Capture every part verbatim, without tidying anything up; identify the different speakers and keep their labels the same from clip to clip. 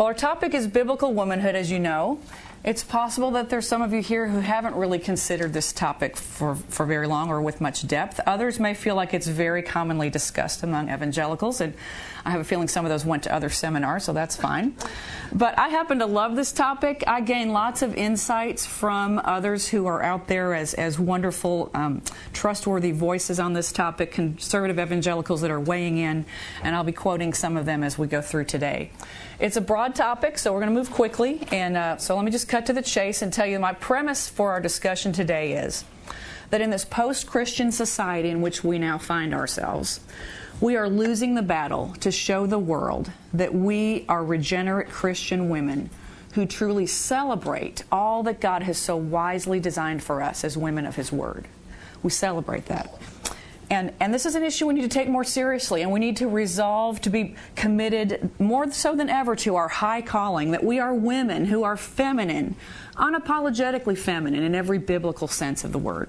Speaker 1: Well, our topic is biblical womanhood, as you know. It's possible that there's some of you here who haven't really considered this topic for, for very long or with much depth. Others may feel like it's very commonly discussed among evangelicals, and I have a feeling some of those went to other seminars, so that's fine. But I happen to love this topic. I gain lots of insights from others who are out there as, as wonderful, um, trustworthy voices on this topic, conservative evangelicals that are weighing in, and I'll be quoting some of them as we go through today. It's a broad topic, so we're going to move quickly, and uh, so let me just cut to the chase and tell you my premise for our discussion today is that in this post-Christian society in which we now find ourselves, we are losing the battle to show the world that we are regenerate Christian women who truly celebrate all that God has so wisely designed for us as women of His Word. We celebrate that. And, and this is an issue we need to take more seriously, and we need to resolve to be committed more so than ever to our high calling, that we are women who are feminine, unapologetically feminine in every biblical sense of the word.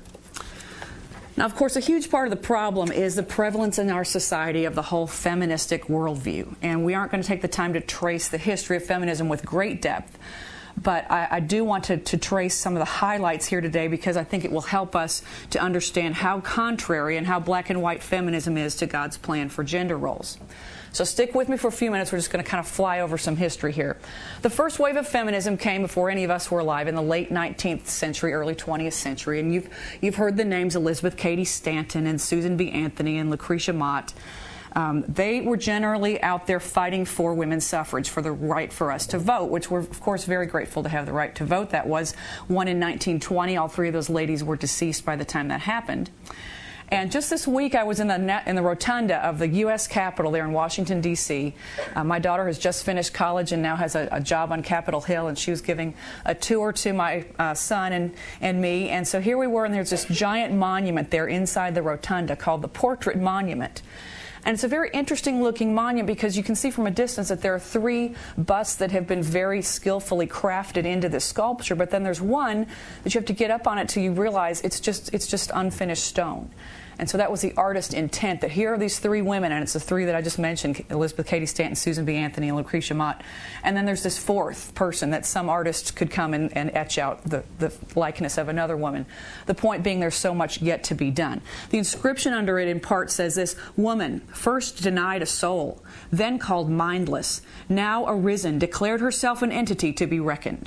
Speaker 1: Now, of course, a huge part of the problem is the prevalence in our society of the whole feministic worldview, and we aren't going to take the time to trace the history of feminism with great depth. But I, I do want to, to trace some of the highlights here today because I think it will help us to understand how contrary and how black and white feminism is to God's plan for gender roles. So stick with me for a few minutes. We're just going to kind of fly over some history here. The first wave of feminism came before any of us were alive in the late nineteenth century, early twentieth century. And you've, you've heard the names Elizabeth Cady Stanton and Susan B. Anthony and Lucretia Mott. Um, they were generally out there fighting for women's suffrage, for the right for us to vote, which we're, of course, very grateful to have the right to vote. That was one in nineteen twenty. All three of those ladies were deceased by the time that happened. And just this week, I was in the in the rotunda of the U S Capitol there in Washington, D C Uh, my daughter has just finished college and now has a, a job on Capitol Hill, and she was giving a tour to my uh, son and, and me. And so here we were, and there's this giant monument there inside the rotunda called the Portrait Monument. And it's a very interesting looking monument because you can see from a distance that there are three busts that have been very skillfully crafted into this sculpture, but then there's one that you have to get up on it till you realize it's just it's just unfinished stone. And so that was the artist's intent, that here are these three women, and it's the three that I just mentioned, Elizabeth Cady Stanton, Susan B. Anthony, and Lucretia Mott. And then there's this fourth person that some artist could come and, and etch out the, the likeness of another woman. The point being there's so much yet to be done. The inscription under it in part says this: "Woman, first denied a soul, then called mindless, now arisen, declared herself an entity to be reckoned."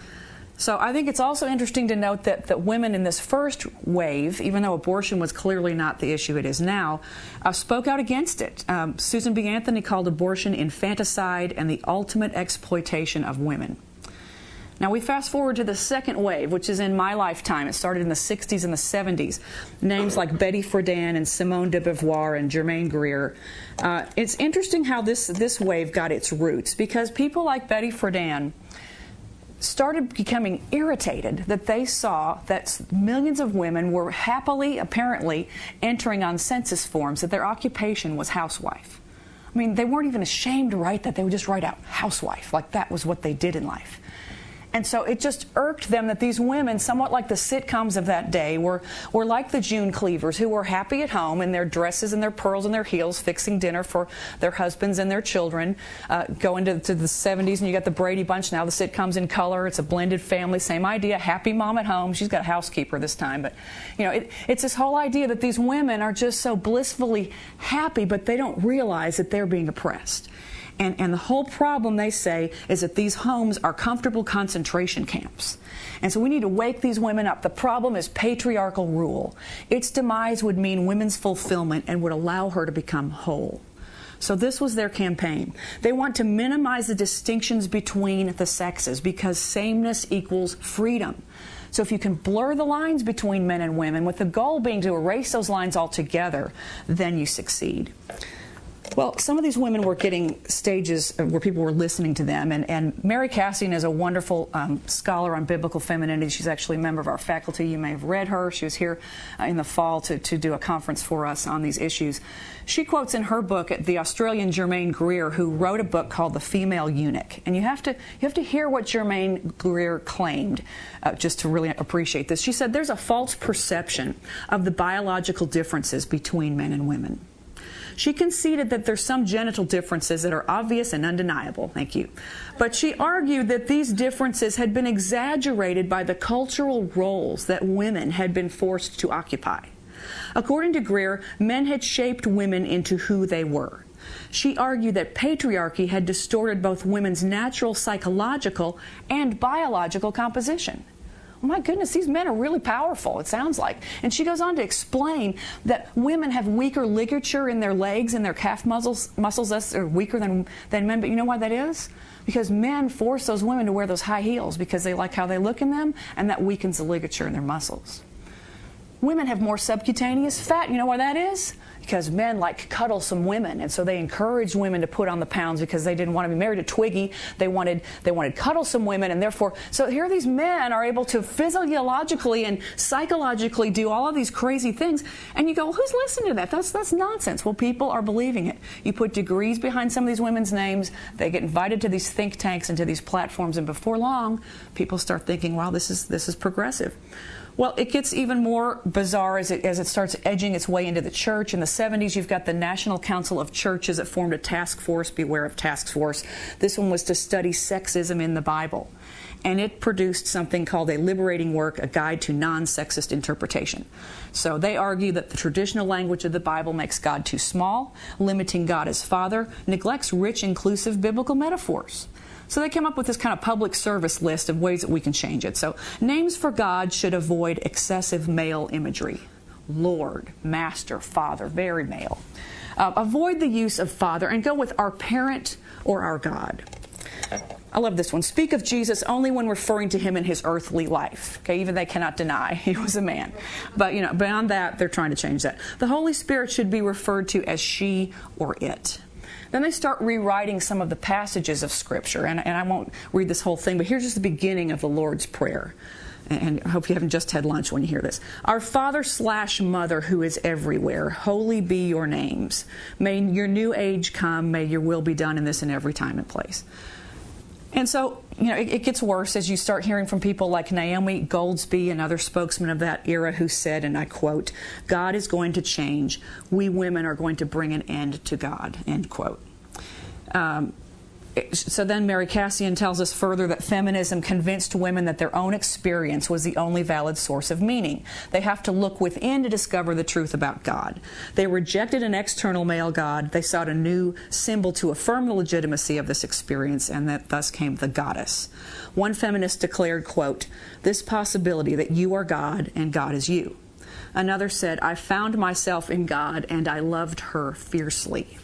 Speaker 1: So I think it's also interesting to note that, that women in this first wave, even though abortion was clearly not the issue it is now, uh, spoke out against it. Um, Susan B. Anthony called abortion infanticide and the ultimate exploitation of women. Now we fast forward to the second wave, which is in my lifetime. It started in the sixties and the seventies. Names like Betty Friedan and Simone de Beauvoir and Germaine Greer. Uh, it's interesting how this, this wave got its roots, because people like Betty Friedan started becoming irritated that they saw that millions of women were happily, apparently, entering on census forms that their occupation was housewife. I mean, they weren't even ashamed to write that. They would just write out housewife, like that was what they did in life. And so it just irked them that these women, somewhat like the sitcoms of that day, were, were like the June Cleavers, who were happy at home in their dresses and their pearls and their heels, fixing dinner for their husbands and their children. Uh, go into to the seventies, and you got the Brady Bunch. Now the sitcom's in color. It's a blended family. Same idea. Happy mom at home. She's got a housekeeper this time. But, you know, it, it's this whole idea that these women are just so blissfully happy, but they don't realize that they're being oppressed. And, and the whole problem, they say, is that these homes are comfortable concentration camps. And so we need to wake these women up. The problem is patriarchal rule. Its demise would mean women's fulfillment and would allow her to become whole. So this was their campaign. They want to minimize the distinctions between the sexes because sameness equals freedom. So if you can blur the lines between men and women, with the goal being to erase those lines altogether, then you succeed. Well, some of these women were getting stages where people were listening to them, and, and Mary Cassian is a wonderful um, scholar on biblical femininity. She's actually a member of our faculty. You may have read her. She was here uh, in the fall to, to do a conference for us on these issues. She quotes in her book the Australian Germaine Greer, who wrote a book called The Female Eunuch. And you have to, you have to hear what Germaine Greer claimed uh, just to really appreciate this. She said, "There's a false perception of the biological differences between men and women. She conceded that there's some genital differences that are obvious and undeniable. Thank you. But she argued that these differences had been exaggerated by the cultural roles that women had been forced to occupy. According to Greer, men had shaped women into who they were. She argued that patriarchy had distorted both women's natural psychological and biological composition. Oh my goodness, these men are really powerful, it sounds like. And she goes on to explain that women have weaker ligature in their legs and their calf muscles, muscles are weaker than, than men. But you know why that is? Because men force those women to wear those high heels because they like how they look in them, and that weakens the ligature in their muscles. Women have more subcutaneous fat. You know why that is? Because men like cuddle some women, and so they encouraged women to put on the pounds because they didn't want to be married to Twiggy. They wanted they wanted cuddle some women, and therefore, so here these men are able to physiologically and psychologically do all of these crazy things, and you go, well, who's listening to that? That's that's nonsense. Well, people are believing it. You put degrees behind some of these women's names, they get invited to these think tanks and to these platforms, and before long, people start thinking, wow, this is this is progressive. Well, it gets even more bizarre as it, as it starts edging its way into the church. In the seventies, you've got the National Council of Churches that formed a task force. Beware of task force. This one was to study sexism in the Bible. And it produced something called a liberating work, a guide to non-sexist interpretation. So they argue that the traditional language of the Bible makes God too small, limiting God as Father, neglects rich, inclusive biblical metaphors. So they came up with this kind of public service list of ways that we can change it. So names for God should avoid excessive male imagery. Lord, Master, Father, very male. Uh, avoid the use of Father and go with our parent or our God. I love this one. Speak of Jesus only when referring to him in his earthly life. Okay, even they cannot deny he was a man. But, you know, beyond that, they're trying to change that. The Holy Spirit should be referred to as she or it. Then they start rewriting some of the passages of Scripture, and, and I won't read this whole thing, but here's just the beginning of the Lord's Prayer. And I hope you haven't just had lunch when you hear this. Our Father slash Mother who is everywhere, holy be your names. May your new age come, may your will be done in this and every time and place. And so, you know, it, it gets worse as you start hearing from people like Naomi Goldsby, another spokesman of that era, who said, and I quote, God is going to change. We women are going to bring an end to God, end quote. Um, So then Mary Cassian tells us further that feminism convinced women that their own experience was the only valid source of meaning. They have to look within to discover the truth about God. They rejected an external male God. They sought a new symbol to affirm the legitimacy of this experience, and that thus came the goddess. One feminist declared, quote, this possibility that you are God and God is you. Another said, I found myself in God and I loved her fiercely.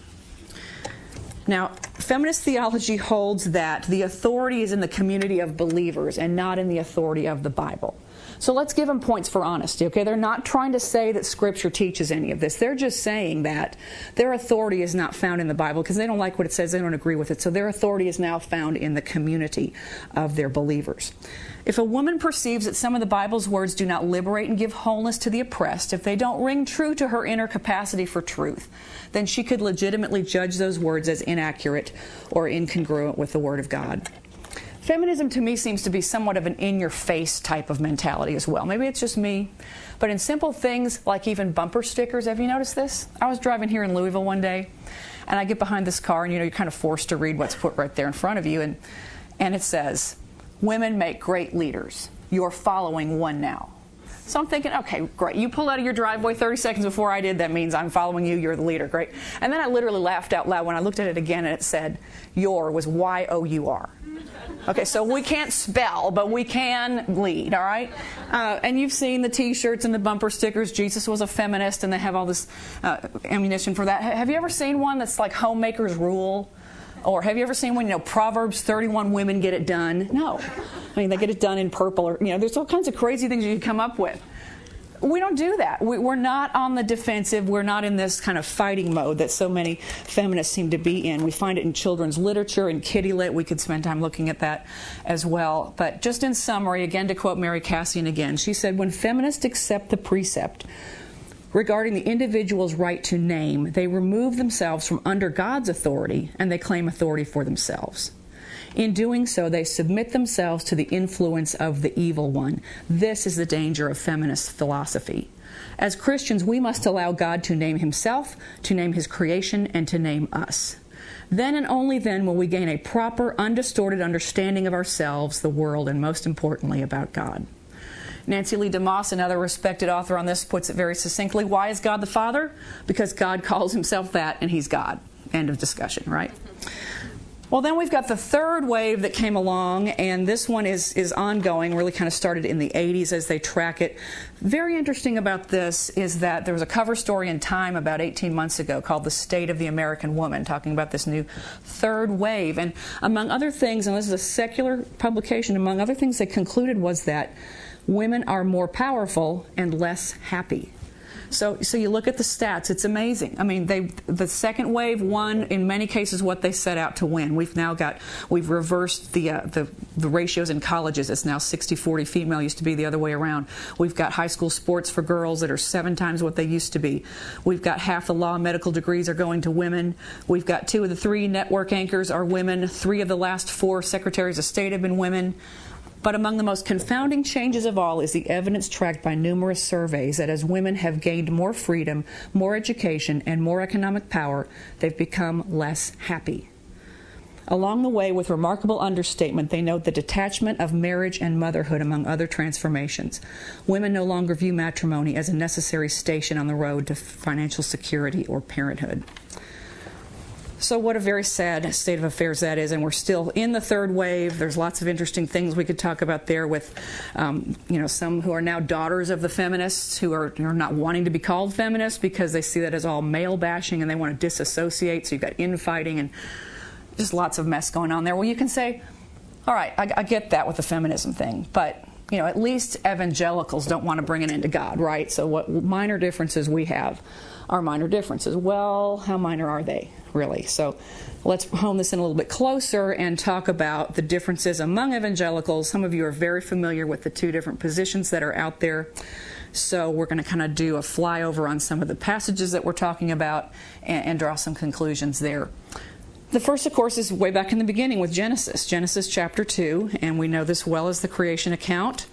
Speaker 1: Now, feminist theology holds that the authority is in the community of believers and not in the authority of the Bible. So let's give them points for honesty, okay? They're not trying to say that Scripture teaches any of this. They're just saying that their authority is not found in the Bible because they don't like what it says, they don't agree with it. So their authority is now found in the community of their believers. If a woman perceives that some of the Bible's words do not liberate and give wholeness to the oppressed, if they don't ring true to her inner capacity for truth, then she could legitimately judge those words as inaccurate or incongruent with the Word of God. Feminism to me seems to be somewhat of an in-your-face type of mentality as well. Maybe it's just me. But in simple things like even bumper stickers, have you noticed this? I was driving here in Louisville one day, and I get behind this car, and you know, you're kind of forced to read what's put right there in front of you, and, and it says, women make great leaders. You're following one now. So I'm thinking, okay, great. You pulled out of your driveway thirty seconds before I did. That means I'm following you. You're the leader. Great. And then I literally laughed out loud when I looked at it again, and it said, your was Y O U R. Okay, so we can't spell, but we can lead, all right? Uh, and you've seen the T-shirts and the bumper stickers. Jesus was a feminist, and they have all this uh, ammunition for that. Have you ever seen one that's like Homemaker's Rule? Or have you ever seen one, you know, Proverbs thirty-one women get it done? No. I mean, they get it done in purple. Or, you know, there's all kinds of crazy things you can come up with. We don't do that. We, we're not on the defensive. We're not in this kind of fighting mode that so many feminists seem to be in. We find it in children's literature and kitty lit. We could spend time looking at that as well. But just in summary, again, to quote Mary Cassian again, she said, when feminists accept the precept regarding the individual's right to name, they remove themselves from under God's authority and they claim authority for themselves. In doing so, they submit themselves to the influence of the evil one. This is the danger of feminist philosophy. As Christians, we must allow God to name himself, to name his creation, and to name us. Then and only then will we gain a proper, undistorted understanding of ourselves, the world, and most importantly, about God. Nancy Lee DeMoss, another respected author on this, puts it very succinctly. Why is God the Father? Because God calls himself that, and he's God. End of discussion, right? Well, then we've got the third wave that came along, and this one is, is ongoing, really kind of started in the eighties as they track it. Very interesting about this is that there was a cover story in Time about eighteen months ago called The State of the American Woman, talking about this new third wave. And among other things, and this is a secular publication, among other things they concluded was that women are more powerful and less happy. So, so you look at the stats, it's amazing. I mean, they, the second wave won, in many cases, what they set out to win. We've now got, we've reversed the, uh, the, the ratios in colleges. It's now sixty forty female, used to be the other way around. We've got high school sports for girls that are seven times what they used to be. We've got half the law and medical degrees are going to women. We've got two of the three network anchors are women. Three of the last four secretaries of state have been women. But among the most confounding changes of all is the evidence tracked by numerous surveys that as women have gained more freedom, more education, and more economic power, they've become less happy. Along the way, with remarkable understatement, they note the detachment of marriage and motherhood, among other transformations. Women no longer view matrimony as a necessary station on the road to financial security or parenthood. So what a very sad state of affairs that is, and we're still in the third wave. There's lots of interesting things we could talk about there with, um, you know, some who are now daughters of the feminists who are, are not wanting to be called feminists because they see that as all male bashing and they want to disassociate. So you've got infighting and just lots of mess going on there. Well, you can say, all right, I, I get that with the feminism thing, but you know, at least evangelicals don't want to bring it into God, right? So what minor differences we have are minor differences. Well, how minor are they, really? So let's hone this in a little bit closer and talk about the differences among evangelicals. Some of you are very familiar with the two different positions that are out there. So we're going to kind of do a flyover on some of the passages that we're talking about and, and draw some conclusions there. The first, of course, is way back in the beginning with Genesis, Genesis chapter two, and we know this well as the creation account.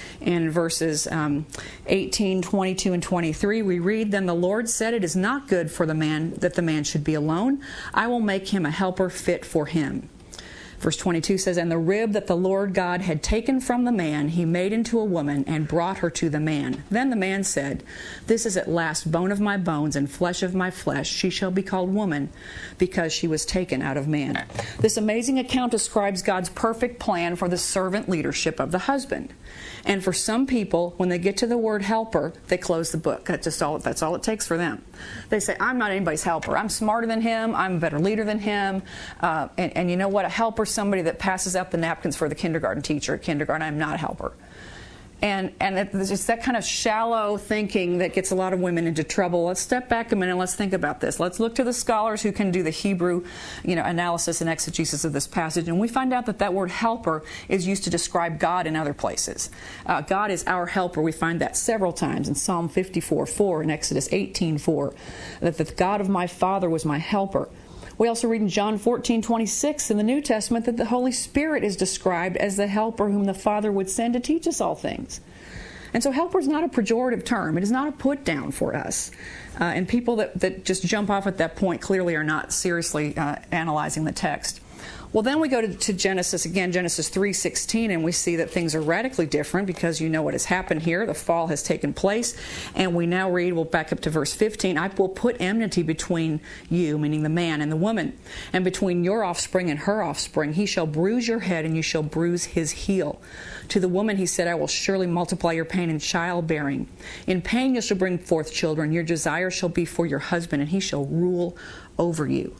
Speaker 1: In verses um, eighteen, twenty-two, and twenty-three, we read, "Then the Lord said, it is not good for the man that the man should be alone. I will make him a helper fit for him." Verse twenty-two says, "And the rib that the Lord God had taken from the man, he made into a woman and brought her to the man. Then the man said, This is at last bone of my bones and flesh of my flesh. She shall be called woman because she was taken out of man." This amazing account describes God's perfect plan for the servant leadership of the husband. And for some people, when they get to the word helper, they close the book. That's just all, that's all it takes for them. They say, I'm not anybody's helper. I'm smarter than him. I'm a better leader than him. Uh, and, and you know what? A helper is somebody that passes out the napkins for the kindergarten teacher at kindergarten. I'm not a helper. And and it's that kind of shallow thinking that gets a lot of women into trouble. Let's step back a minute and let's think about this. Let's look to the scholars who can do the Hebrew, you know, analysis and exegesis of this passage, and we find out that that word helper is used to describe God in other places. Uh, God is our helper. We find that several times in Psalm fifty-four four and Exodus eighteen four, that the God of my father was my helper. We also read in John fourteen twenty-six in the New Testament that the Holy Spirit is described as the helper whom the Father would send to teach us all things. And so helper is not a pejorative term. It is not a put down for us. Uh, and people that, that just jump off at that point clearly are not seriously uh, analyzing the text. Well, then we go to, to Genesis, again, Genesis three sixteen, and we see that things are radically different because you know what has happened here. The fall has taken place, and we now read, we'll back up to verse fifteen, "I will put enmity between you," meaning the man, "and the woman, and between your offspring and her offspring. He shall bruise your head, and you shall bruise his heel. To the woman he said, I will surely multiply your pain in childbearing. In pain you shall bring forth children. Your desire shall be for your husband, and he shall rule over you."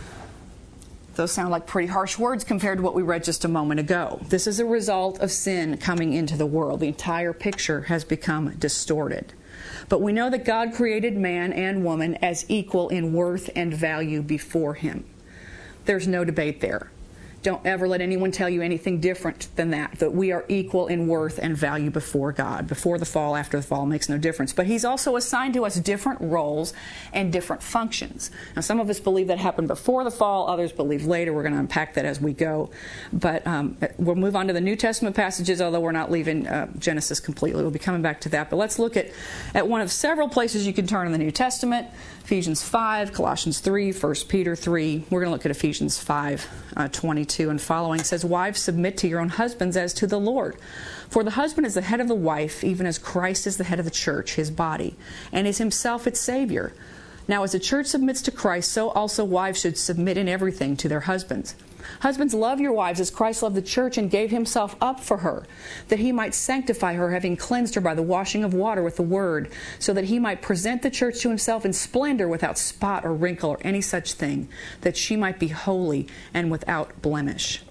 Speaker 1: Those sound like pretty harsh words compared to what we read just a moment ago. This is a result of sin coming into the world. The entire picture has become distorted. But we know that God created man and woman as equal in worth and value before him. There's no debate there. Don't ever let anyone tell you anything different than that, that we are equal in worth and value before God. Before the fall, after the fall, makes no difference. But he's also assigned to us different roles and different functions. Now, some of us believe that happened before the fall. Others believe later. We're going to unpack that as we go. But um, we'll move on to the New Testament passages, although we're not leaving uh, Genesis completely. We'll be coming back to that. But let's look at, at one of several places you can turn in the New Testament. Ephesians five, Colossians three, First Peter three. We're going to look at Ephesians five, uh, twenty-two and following. It says, "Wives, submit to your own husbands as to the Lord. For the husband is the head of the wife, even as Christ is the head of the church, his body, and is himself its Savior. Now as the church submits to Christ, so also wives should submit in everything to their husbands. Husbands, love your wives as Christ loved the church and gave himself up for her, that he might sanctify her, having cleansed her by the washing of water with the word, so that he might present the church to himself in splendor, without spot or wrinkle or any such thing, that she might be holy and without blemish."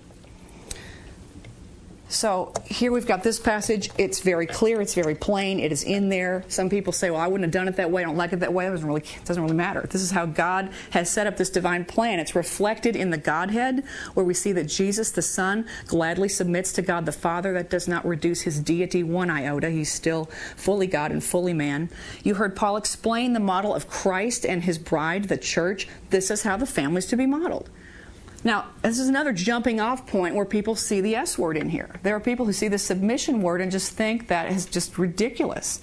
Speaker 1: So here we've got this passage. It's very clear. It's very plain. It is in there. Some people say, well, I wouldn't have done it that way. I don't like it that way. It doesn't really, it doesn't really matter. This is how God has set up this divine plan. It's reflected in the Godhead, where we see that Jesus, the Son, gladly submits to God the Father. That does not reduce his deity one iota. He's still fully God and fully man. You heard Paul explain the model of Christ and his bride, the church. This is how the family is to be modeled. Now, this is another jumping off point where people see the S word in here. There are people who see the submission word and just think that is just ridiculous.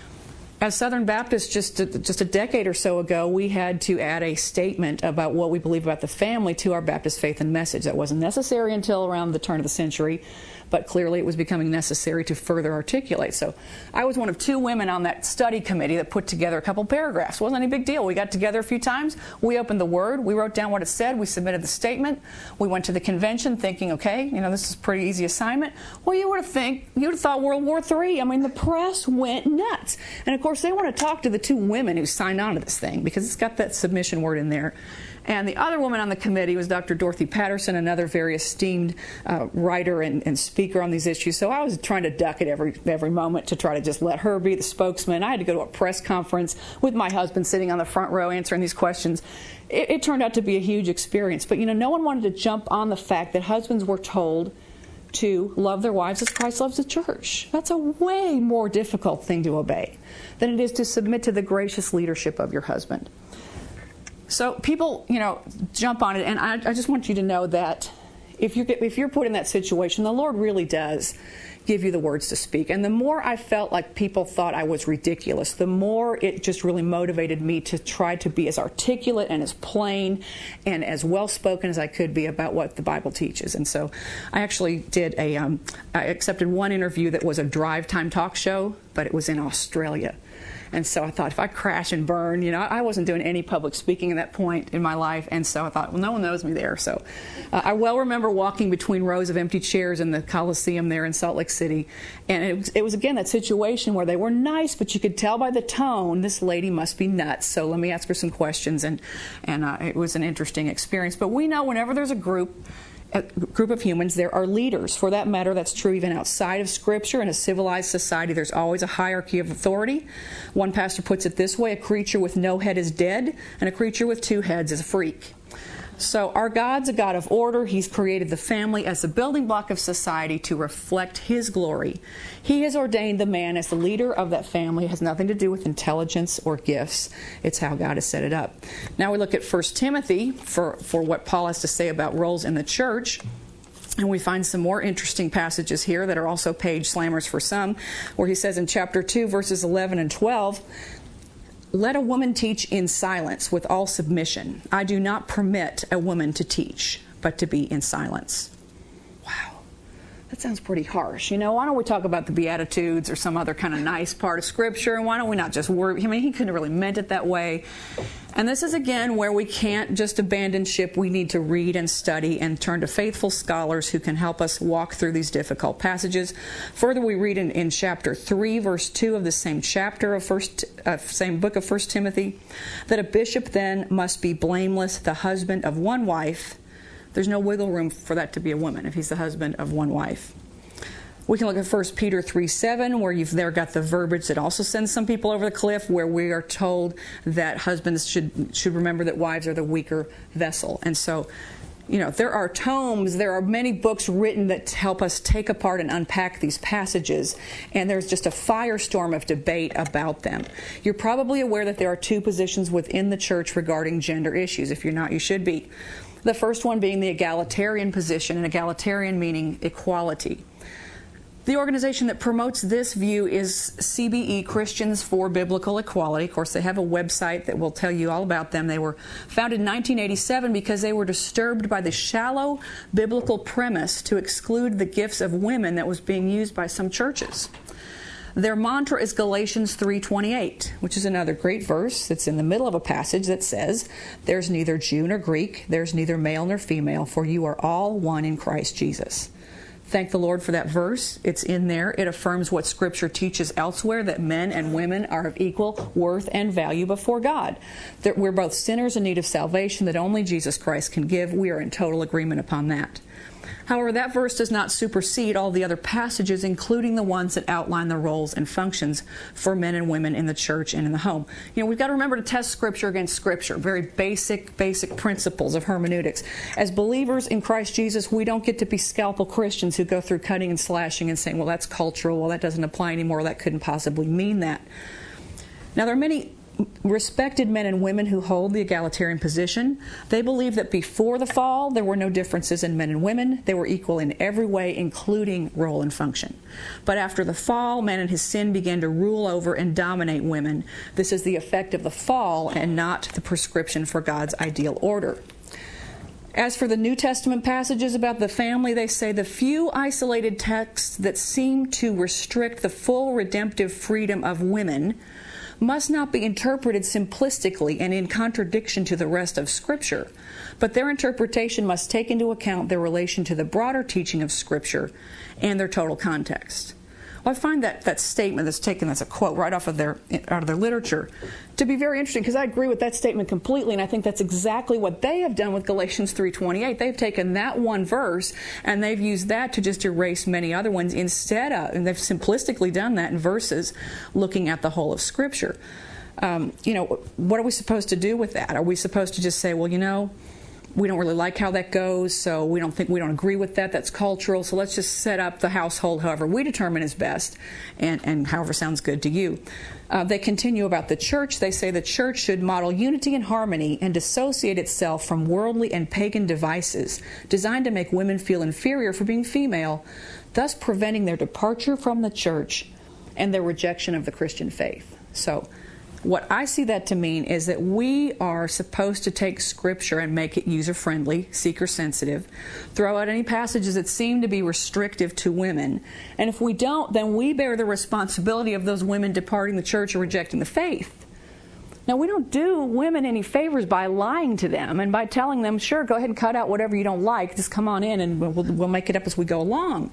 Speaker 1: As Southern Baptists, just a, just a decade or so ago, we had to add a statement about what we believe about the family to our Baptist faith and message. That wasn't necessary until around the turn of the century, but clearly it was becoming necessary to further articulate. So I was one of two women on that study committee that put together a couple paragraphs. It wasn't any big deal. We got together a few times. We opened the Word. We wrote down what it said. We submitted the statement. We went to the convention thinking, okay, you know, this is a pretty easy assignment. Well, you would have think, you would have thought World War Three. I mean, the press went nuts. And of course, they want to talk to the two women who signed on to this thing because it's got that submission word in there. And the other woman on the committee was Doctor Dorothy Patterson, another very esteemed uh, writer and, and speaker on these issues. So I was trying to duck it every every moment to try to just let her be the spokesman. I had to go to a press conference with my husband sitting on the front row answering these questions. It, it turned out to be a huge experience. But, you know, no one wanted to jump on the fact that husbands were told to love their wives as Christ loves the church. That's a way more difficult thing to obey than it is to submit to the gracious leadership of your husband. So people, you know, jump on it, and I, I just want you to know that if you get, if you're put in that situation, the Lord really does give you the words to speak. And the more I felt like people thought I was ridiculous, the more it just really motivated me to try to be as articulate and as plain and as well-spoken as I could be about what the Bible teaches. And so I actually did a, um, I accepted one interview that was a drive time talk show, but it was in Australia. And so I thought, if I crash and burn, you know, I wasn't doing any public speaking at that point in my life. And so I thought, well, no one knows me there. So uh, I well remember walking between rows of empty chairs in the Coliseum there in Salt Lake City. And it was, it was again, that situation where they were nice, but you could tell by the tone, this lady must be nuts. So let me ask her some questions. And, and uh, it was an interesting experience. But we know whenever there's a group, a group of humans, there are leaders. For that matter, that's true even outside of Scripture. In a civilized society, there's always a hierarchy of authority. One pastor puts it this way: a creature with no head is dead, and a creature with two heads is a freak. So our God's a God of order. He's created the family as the building block of society to reflect His glory. He has ordained the man as the leader of that family. It has nothing to do with intelligence or gifts. It's how God has set it up. Now we look at First Timothy for, for what Paul has to say about roles in the church. And we find some more interesting passages here that are also page slammers for some, where he says in chapter two, verses eleven and twelve, "Let a woman teach in silence with all submission. I do not permit a woman to teach, but to be in silence." Wow. That sounds pretty harsh. You know, why don't we talk about the Beatitudes or some other kind of nice part of Scripture? And why don't we not just worry? I mean, he couldn't have really meant it that way. And this is, again, where we can't just abandon ship. We need to read and study and turn to faithful scholars who can help us walk through these difficult passages. Further, we read in, in chapter three, verse two of the same chapter of first, uh, same book of First Timothy, that a bishop then must be blameless, the husband of one wife. There's no wiggle room for that to be a woman if he's the husband of one wife. We can look at First Peter three seven, where you've there got the verbiage that also sends some people over the cliff, where we are told that husbands should should remember that wives are the weaker vessel. And so You know, there are tomes, there are many books written that help us take apart and unpack these passages, and there's just a firestorm of debate about them. You're probably aware that there are two positions within the church regarding gender issues. If you're not, you should be. The first one being the egalitarian position, and egalitarian meaning equality. The organization that promotes this view is C B E, Christians for Biblical Equality. Of course, they have a website that will tell you all about them. They were founded in nineteen eighty-seven because they were disturbed by the shallow biblical premise to exclude the gifts of women that was being used by some churches. Their mantra is Galatians three twenty-eight, which is another great verse that's in the middle of a passage that says, "There's neither Jew nor Greek, there's neither male nor female, for you are all one in Christ Jesus." Thank the Lord for that verse. It's in there. It affirms what Scripture teaches elsewhere, that men and women are of equal worth and value before God. That we're both sinners in need of salvation that only Jesus Christ can give. We are in total agreement upon that. However, that verse does not supersede all the other passages, including the ones that outline the roles and functions for men and women in the church and in the home. You know, we've got to remember to test Scripture against Scripture, very basic, basic principles of hermeneutics. As believers in Christ Jesus, we don't get to be scalpel Christians who go through cutting and slashing and saying, well, that's cultural, well, that doesn't apply anymore, that couldn't possibly mean that. Now, there are many respected men and women who hold the egalitarian position. They believe that before the fall, there were no differences in men and women. They were equal in every way, including role and function. But after the fall, man and his sin began to rule over and dominate women. This is the effect of the fall and not the prescription for God's ideal order. As for the New Testament passages about the family, they say the few isolated texts that seem to restrict the full redemptive freedom of women must not be interpreted simplistically and in contradiction to the rest of Scripture, but their interpretation must take into account their relation to the broader teaching of Scripture and their total context. Well, I find that, that statement that's taken as a quote right off of their out of their literature to be very interesting, because I agree with that statement completely, and I think that's exactly what they have done with Galatians three twenty-eight. They've taken that one verse and they've used that to just erase many other ones instead of, and they've simplistically done that in verses looking at the whole of Scripture. Um, you know, what are we supposed to do with that? Are we supposed to just say, well, you know, we don't really like how that goes, so we don't think we don't agree with that. That's cultural, so let's just set up the household however we determine is best, and, and however sounds good to you. Uh, they continue about the church. They say the church should model unity and harmony and dissociate itself from worldly and pagan devices designed to make women feel inferior for being female, thus preventing their departure from the church and their rejection of the Christian faith. So, what I see that to mean is that we are supposed to take Scripture and make it user-friendly, seeker-sensitive, throw out any passages that seem to be restrictive to women. And if we don't, then we bear the responsibility of those women departing the church or rejecting the faith. Now, we don't do women any favors by lying to them and by telling them, sure, go ahead and cut out whatever you don't like, just come on in and we'll, we'll make it up as we go along.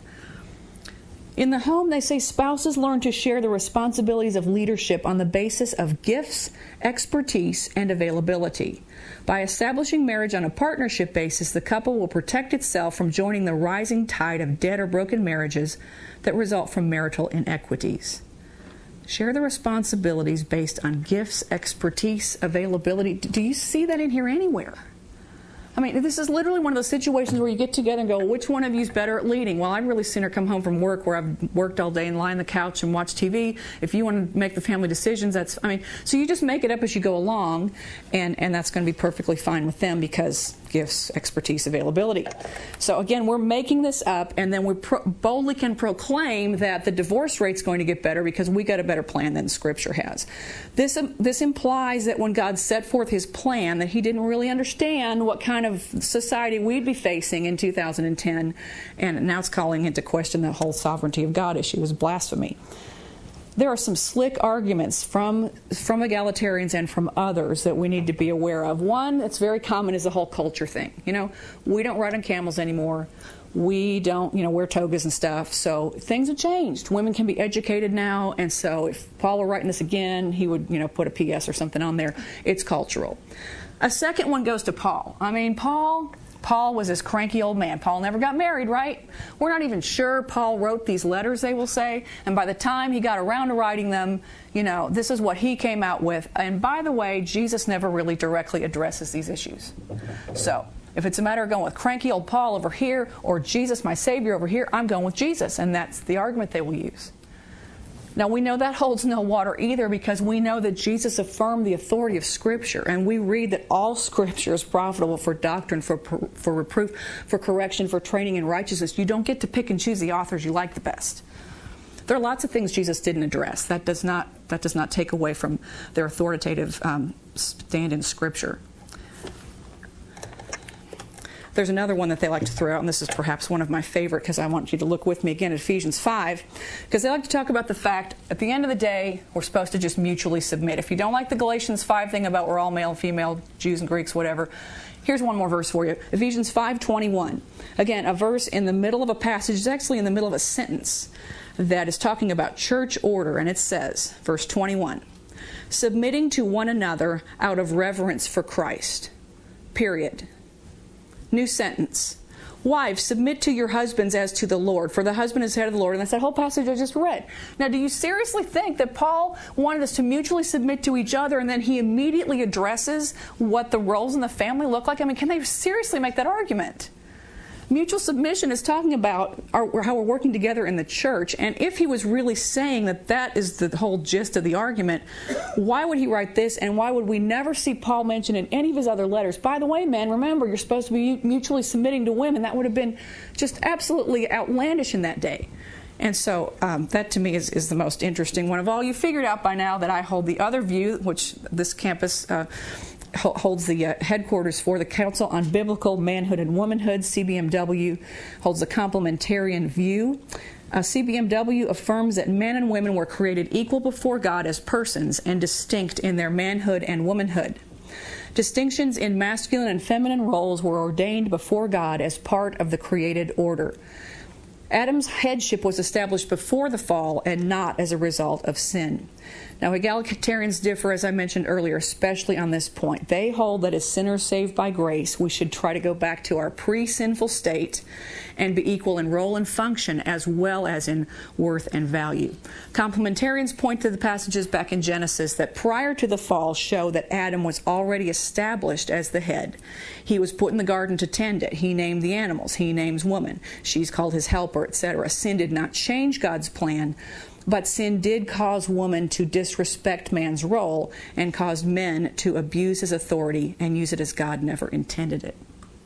Speaker 1: In the home, they say spouses learn to share the responsibilities of leadership on the basis of gifts, expertise, and availability. By establishing marriage on a partnership basis, the couple will protect itself from joining the rising tide of dead or broken marriages that result from marital inequities. Share the responsibilities based on gifts, expertise, availability. Do you see that in here anywhere? I mean, this is literally one of those situations where you get together and go, which one of you is better at leading? Well, I'd really sooner come home from work where I've worked all day and lie on the couch and watch T V. If you want to make the family decisions, that's, I mean, so you just make it up as you go along, and, and that's going to be perfectly fine with them because gifts, expertise, availability. So again, we're making this up, and then we pro- boldly can proclaim that the divorce rate's going to get better because we got a better plan than Scripture has. This, um, this implies that when God set forth His plan, that He didn't really understand what kind of society we'd be facing in two thousand ten, and now it's calling into question the whole sovereignty of God issue is blasphemy. There are some slick arguments from from egalitarians and from others that we need to be aware of. One that's very common is the whole culture thing. You know, we don't ride on camels anymore. We don't, you know, wear togas and stuff. So things have changed. Women can be educated now, and so if Paul were writing this again, he would, you know, put a P S or something on there. It's cultural. A second one goes to Paul. I mean, Paul... Paul was this cranky old man. Paul never got married, right? We're not even sure Paul wrote these letters, they will say. And by the time he got around to writing them, you know, this is what he came out with. And by the way, Jesus never really directly addresses these issues. So If it's a matter of going with cranky old Paul over here or Jesus, my Savior, over here, I'm going with Jesus. And that's the argument they will use. Now, we know that holds no water either, because we know that Jesus affirmed the authority of Scripture. And we read that all Scripture is profitable for doctrine, for, for reproof, for correction, for training in righteousness. You don't get to pick and choose the authors you like the best. There are lots of things Jesus didn't address. That does not, that does not take away from their authoritative um, stand in Scripture. There's another one that they like to throw out, and this is perhaps one of my favorite, because I want you to look with me again at Ephesians five, because they like to talk about the fact, at the end of the day, we're supposed to just mutually submit. If you don't like the Galatians five thing about we're all male and female, Jews and Greeks, whatever, here's one more verse for you. Ephesians five twenty-one. Again, a verse in the middle of a passage. It's actually in the middle of a sentence that is talking about church order, and it says, verse twenty-one, submitting to one another out of reverence for Christ. Period. New sentence. Wives, submit to your husbands as to the Lord, for the husband is head of the Lord. And that's that whole passage I just read. Now, do you seriously think that Paul wanted us to mutually submit to each other, and then he immediately addresses what the roles in the family look like? I mean, can they seriously make that argument? Mutual submission is talking about our, how we're working together in the church. And if he was really saying that that is the whole gist of the argument, why would he write this? And why would we never see Paul mention in any of his other letters, by the way, man, remember, you're supposed to be mutually submitting to women? That would have been just absolutely outlandish in that day. And so um, that to me is, is the most interesting one of all. You figured out by now that I hold the other view, which this campus uh, holds the uh, headquarters for, the Council on Biblical Manhood and Womanhood. C B M W holds the complementarian view. Uh, C B M W affirms that men and women were created equal before God as persons and distinct in their manhood and womanhood. Distinctions in masculine and feminine roles were ordained before God as part of the created order. Adam's headship was established before the fall and not as a result of sin. Now, egalitarians differ, as I mentioned earlier, especially on this point. They hold that as sinners saved by grace, we should try to go back to our pre-sinful state and be equal in role and function as well as in worth and value. Complementarians point to the passages back in Genesis that prior to the fall show that Adam was already established as the head. He was put in the garden to tend it. He named the animals. He names woman. She's called his helper, et cetera. Sin did not change God's plan, but sin did cause woman to disrespect man's role and caused men to abuse his authority and use it as God never intended it.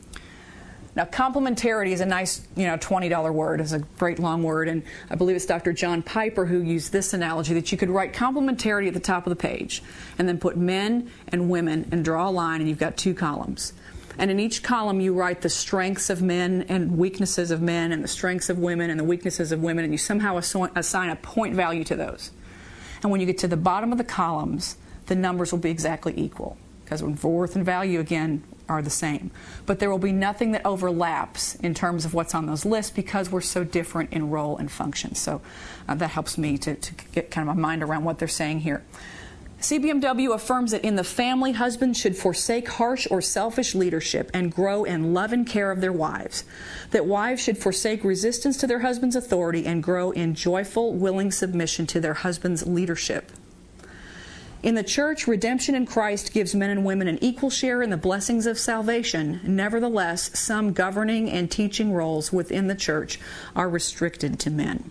Speaker 1: Now, complementarity is a nice, you know, twenty dollar word. It's a great long word, and I believe it's Doctor John Piper who used this analogy, that you could write complementarity at the top of the page and then put men and women and draw a line, and you've got two columns. And in each column, you write the strengths of men and weaknesses of men and the strengths of women and the weaknesses of women, and you somehow assign a point value to those. And when you get to the bottom of the columns, the numbers will be exactly equal, because worth and value, again, are the same. But there will be nothing that overlaps in terms of what's on those lists, because we're so different in role and function. So uh, that helps me to, to get kind of my mind around what they're saying here. C B M W affirms that in the family, husbands should forsake harsh or selfish leadership and grow in love and care of their wives. That wives should forsake resistance to their husband's authority and grow in joyful, willing submission to their husband's leadership. In the church, redemption in Christ gives men and women an equal share in the blessings of salvation. Nevertheless, some governing and teaching roles within the church are restricted to men.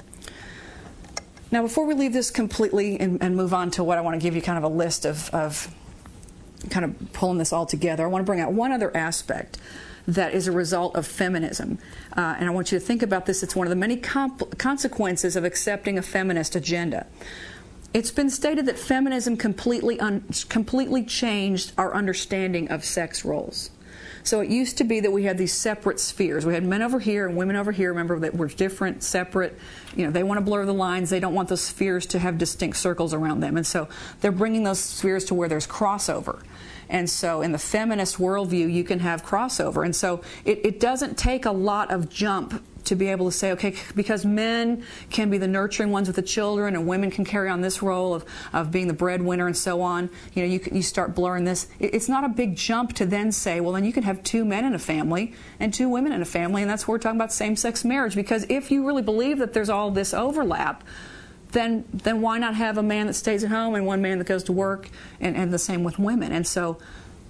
Speaker 1: Now, before we leave this completely and, and move on to what I want to give you kind of a list of, of kind of pulling this all together, I want to bring out one other aspect that is a result of feminism. Uh, and I want you to think about this. It's one of the many comp- consequences of accepting a feminist agenda. It's been stated that feminism completely un- completely changed our understanding of sex roles. So it used to be that we had these separate spheres. We had men over here and women over here. Remember that we're different, separate. You know, they want to blur the lines. They don't want those spheres to have distinct circles around them. And so they're bringing those spheres to where there's crossover. And so in the feminist worldview, you can have crossover. And so it, it doesn't take a lot of jump to be able to say, okay, because men can be the nurturing ones with the children and women can carry on this role of, of being the breadwinner and so on, you know, you, you start blurring this. It, it's not a big jump to then say, well, then you can have two men in a family and two women in a family, and that's where we're talking about same-sex marriage. Because if you really believe that there's all this overlap, then then why not have a man that stays at home and one man that goes to work, and, and the same with women? And so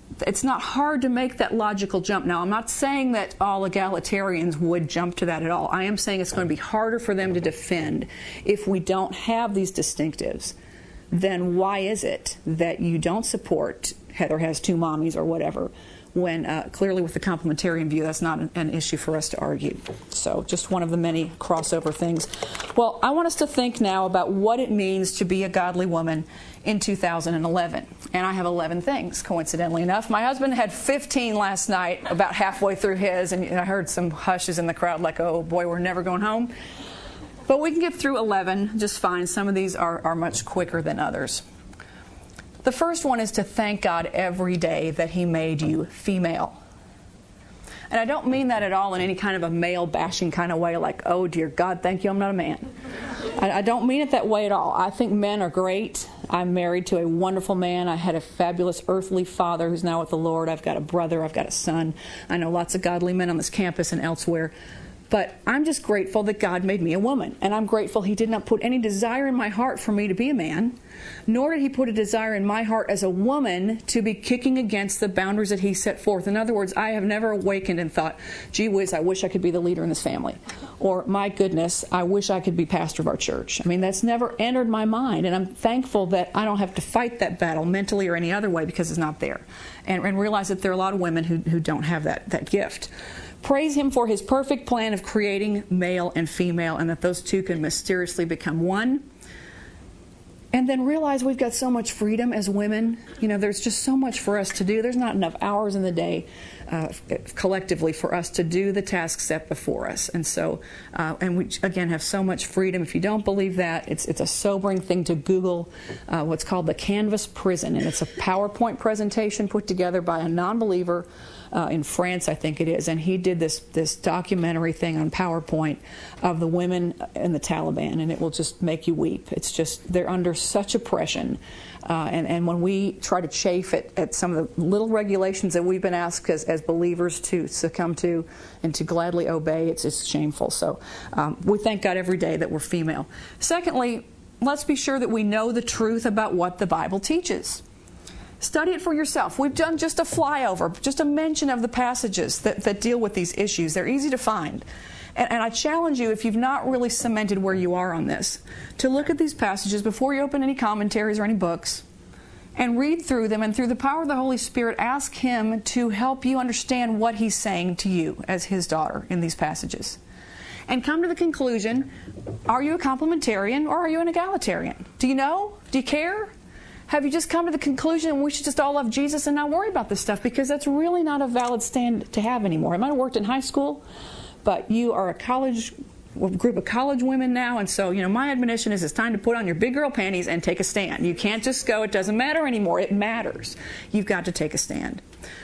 Speaker 1: it's not hard to make that logical jump. Now, I'm not saying that all egalitarians would jump to that at all. I am saying it's going to be harder for them to defend if we don't have these distinctives. Then why is it that you don't support Heather has two mommies or whatever, when uh, clearly with the complementarian view, that's not an, an issue for us to argue. So just one of the many crossover things. Well, I want us to think now about what it means to be a godly woman in two thousand eleven. And I have eleven things, coincidentally enough. My husband had fifteen last night, about halfway through his, and I heard some hushes in the crowd like, oh boy, we're never going home. But we can get through eleven just fine. Some of these are, are much quicker than others. The first one is to thank God every day that He made you female. And I don't mean that at all in any kind of a male bashing kind of way, like, oh dear God, thank you, I'm not a man. I, I don't mean it that way at all. I think men are great. I'm married to a wonderful man. I had a fabulous earthly father who's now with the Lord. I've got a brother. I've got a son. I know lots of godly men on this campus and elsewhere. But I'm just grateful that God made me a woman. And I'm grateful He did not put any desire in my heart for me to be a man, nor did He put a desire in my heart as a woman to be kicking against the boundaries that He set forth. In other words, I have never awakened and thought, gee whiz, I wish I could be the leader in this family. Or, my goodness, I wish I could be pastor of our church. I mean, that's never entered my mind. And I'm thankful that I don't have to fight that battle mentally or any other way because it's not there. And, and realize that there are a lot of women who, who don't have that, that gift. Praise Him for His perfect plan of creating male and female, and that those two can mysteriously become one. And then realize we've got so much freedom as women. You know, there's just so much for us to do. There's not enough hours in the day uh, collectively for us to do the tasks set before us. And so, uh, and we, again, have so much freedom. If you don't believe that, it's, it's a sobering thing to Google uh, what's called the Canvas Prison. And it's a PowerPoint presentation put together by a non-believer Uh, in France, I think it is, and he did this this documentary thing on PowerPoint of the women in the Taliban, and it will just make you weep. It's just, they're under such oppression, uh, and, and when we try to chafe at, at some of the little regulations that we've been asked as, as believers to succumb to and to gladly obey, it's, it's shameful. So um, we thank God every day that we're female. Secondly, let's be sure that we know the truth about what the Bible teaches. Study it for yourself. We've done just a flyover, just a mention of the passages that, that deal with these issues. They're easy to find. And, and I challenge you, if you've not really cemented where you are on this, to look at these passages before you open any commentaries or any books and read through them, and through the power of the Holy Spirit, ask Him to help you understand what He's saying to you as His daughter in these passages. And come to the conclusion, are you a complementarian or are you an egalitarian? Do you know? Do you care? Have you just come to the conclusion we should just all love Jesus and not worry about this stuff? Because that's really not a valid stand to have anymore. I might have worked in high school, but you are a college a group of college women now, and so, you know, my admonition is it's time to put on your big girl panties and take a stand. You can't just go, it doesn't matter anymore. It matters. You've got to take a stand.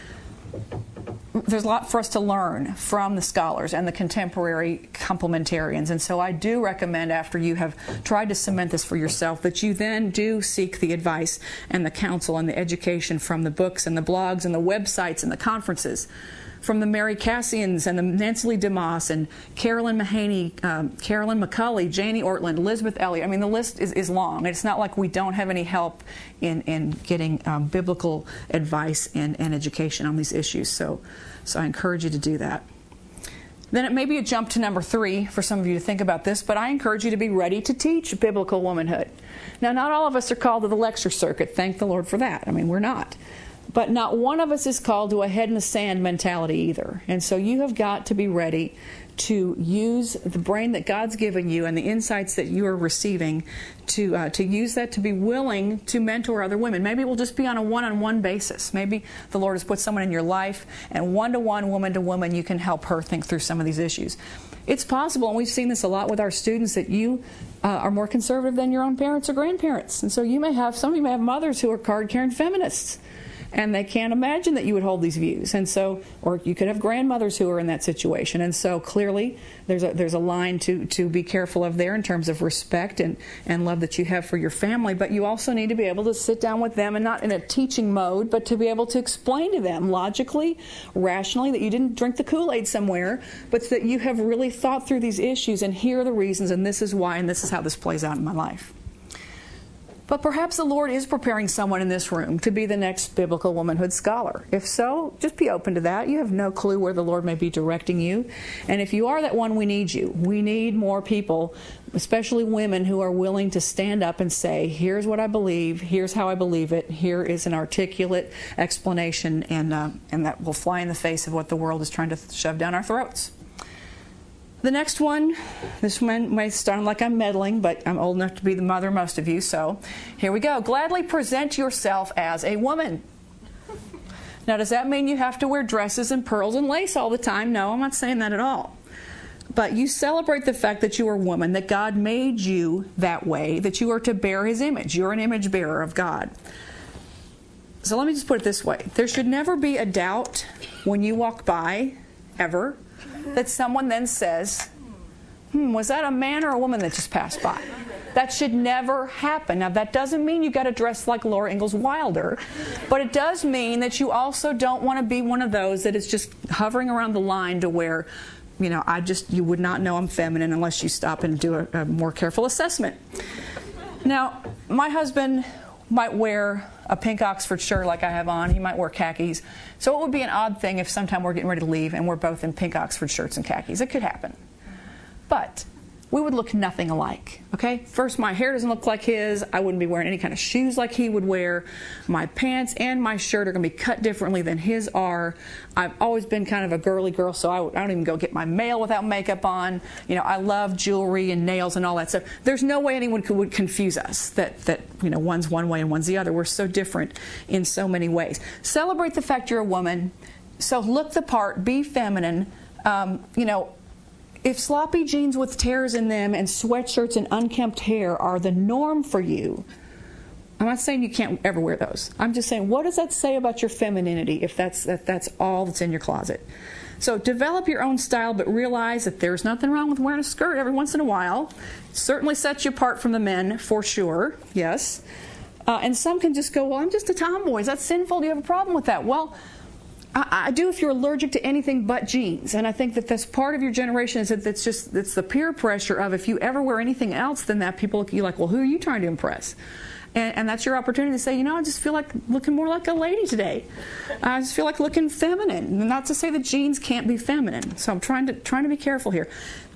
Speaker 1: There's a lot for us to learn from the scholars and the contemporary complementarians. And so I do recommend, after you have tried to cement this for yourself, that you then do seek the advice and the counsel and the education from the books and the blogs and the websites and the conferences, from the Mary Cassians and the Nancy Lee DeMoss and Carolyn Mahaney, um, Carolyn McCulley, Janie Ortland, Elizabeth Elliot. I mean, the list is, is long. It's not like we don't have any help in, in getting um, biblical advice and, and education on these issues. So, so I encourage you to do that. Then it may be a jump to number three for some of you to think about this, but I encourage you to be ready to teach biblical womanhood. Now, not all of us are called to the lecture circuit. Thank the Lord for that. I mean, we're not. But not one of us is called to a head in the sand mentality either. And so you have got to be ready to use the brain that God's given you and the insights that you are receiving to uh, to use that to be willing to mentor other women. Maybe it will just be on a one-on-one basis. Maybe the Lord has put someone in your life, and one-to-one, woman-to-woman, you can help her think through some of these issues. It's possible, and we've seen this a lot with our students, that you uh, are more conservative than your own parents or grandparents. And so you may have, some of you may have mothers who are card-carrying feminists, and they can't imagine that you would hold these views. And so, or you could have grandmothers who are in that situation. And so clearly there's a, there's a line to, to be careful of there in terms of respect and, and love that you have for your family. But you also need to be able to sit down with them, and not in a teaching mode, but to be able to explain to them logically, rationally, that you didn't drink the Kool-Aid somewhere, but that you have really thought through these issues, and here are the reasons, and this is why, and this is how this plays out in my life. But perhaps the Lord is preparing someone in this room to be the next biblical womanhood scholar. If so, just be open to that. You have no clue where the Lord may be directing you. And if you are that one, we need you. We need more people, especially women, who are willing to stand up and say, here's what I believe, here's how I believe it, here is an articulate explanation, and, uh, and that will fly in the face of what the world is trying to shove down our throats. The next one, this one may sound like I'm meddling, but I'm old enough to be the mother of most of you, so here we go. Gladly present yourself as a woman. Now, does that mean you have to wear dresses and pearls and lace all the time? No, I'm not saying that at all. But you celebrate the fact that you are a woman, that God made you that way, that you are to bear His image. You're an image bearer of God. So let me just put it this way. There should never be a doubt when you walk by, ever, that someone then says, hmm, was that a man or a woman that just passed by? That should never happen. Now, that doesn't mean you got to dress like Laura Ingalls Wilder, but it does mean that you also don't want to be one of those that is just hovering around the line to where, you know, I just, you would not know I'm feminine unless you stop and do a, a more careful assessment. Now, my husband might wear a pink Oxford shirt like I have on. He might wear khakis. So it would be an odd thing if sometime we're getting ready to leave and we're both in pink Oxford shirts and khakis. It could happen. But we would look nothing alike, okay? First, my hair doesn't look like his. I wouldn't be wearing any kind of shoes like he would wear. My pants and my shirt are going to be cut differently than his are. I've always been kind of a girly girl, so I, I don't even go get my mail without makeup on. You know, I love jewelry and nails and all that stuff. There's no way anyone could, would confuse us that, that, you know, one's one way and one's the other. We're so different in so many ways. Celebrate the fact you're a woman. So look the part. Be feminine. Um, you know, if sloppy jeans with tears in them and sweatshirts and unkempt hair are the norm for you, I'm not saying you can't ever wear those. I'm just saying, what does that say about your femininity if that's, if that's all that's in your closet? So develop your own style, but realize that there's nothing wrong with wearing a skirt every once in a while. It certainly sets you apart from the men, for sure, yes. Uh, and some can just go, well, I'm just a tomboy. Is that sinful? Do you have a problem with that? Well, I do if you're allergic to anything but jeans. And I think that that's part of your generation, is that it's just, it's the peer pressure of if you ever wear anything else than that, people look at you like, well, who are you trying to impress? And, and that's your opportunity to say, you know, I just feel like looking more like a lady today. I just feel like looking feminine. Not to say that jeans can't be feminine. So I'm trying to, trying to be careful here.